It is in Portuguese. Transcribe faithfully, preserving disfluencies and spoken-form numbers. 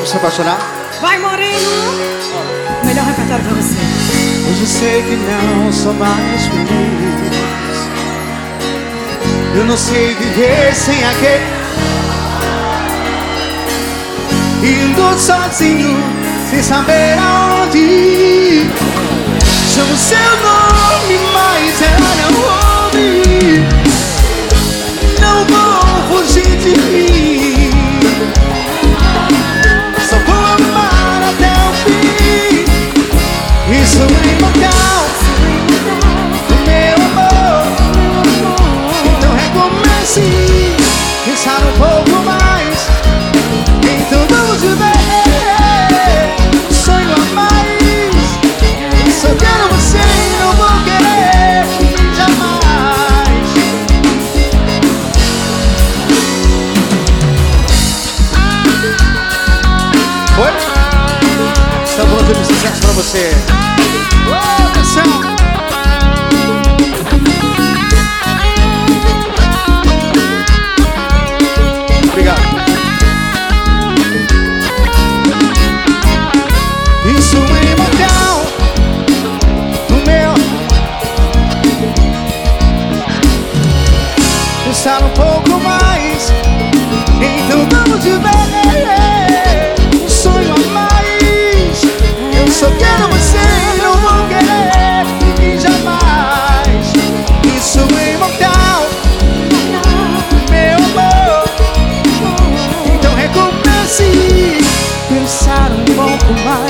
se apaixonar? Vai, Moreno! Melhor repertório pra você. Hoje eu sei que não sou mais feliz. Eu não sei viver sem aquele. Indo sozinho, sem saber aonde ir. Chamo seu nome, mas ela não ouve. Não vou fugir de mim. Só vou amar até o fim. Isso é imortal, o meu amor. Então recomece, pensar um pouco mais. Então vamos viver. Sonho a mais. Só quero você e não vou querer jamais. Oi? Está bom, tudo sucesso pra você. Oh, atenção. Obrigado. Isso é imortal, o meu. Pensar um pouco mais. Então vamos viver. Sonho a mais. Eu só quero você e não vou querer e jamais. Isso é imortal, meu amor. Então recomece, pensar um pouco mais.